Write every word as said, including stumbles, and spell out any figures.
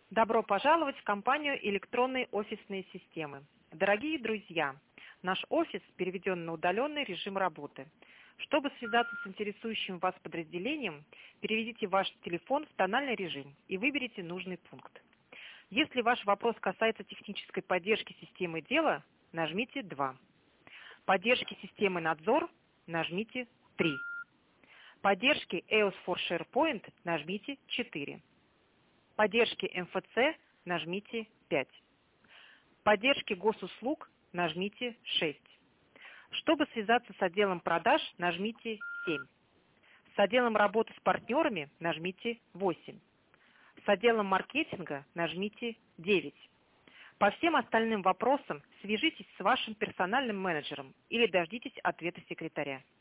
Добро пожаловать в компанию «Электронные офисные системы». Дорогие друзья, наш офис переведен на удаленный режим работы. Чтобы связаться с интересующим вас подразделением, переведите ваш телефон в тональный режим и выберите нужный пункт. Если ваш вопрос касается технической поддержки системы дела, нажмите два. Поддержки системы надзор нажмите три. Поддержки и о эс фор SharePoint нажмите четыре. Поддержки эм эф цэ нажмите пять. Поддержки госуслуг нажмите шесть. Чтобы связаться с отделом продаж, нажмите семь. С отделом работы с партнерами нажмите восемь. С отделом маркетинга нажмите девять. По всем остальным вопросам свяжитесь с вашим персональным менеджером или дождитесь ответа секретаря.